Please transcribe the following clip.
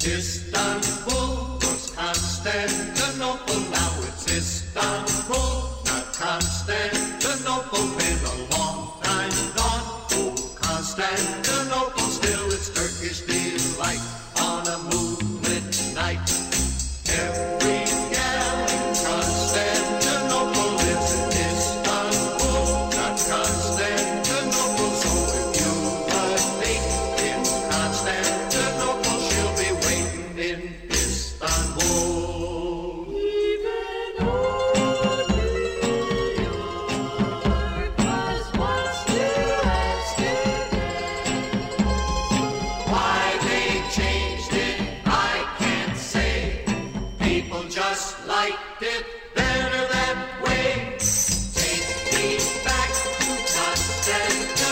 Istanbul was Constantinople, now it's Istanbul, not Constantinople. Been a long time gone, oh Constantinople, still it's Turkish delight on a moonlit night. Every gal in Constantinople lives in Istanbul, not Constantinople. So if you've a date in Constantinople, she'll be waiting in Istanbul. Even old New York was once New Amsterdam. Why they changed it, I can't say. People just liked it better that way. Take me back to Constantinople.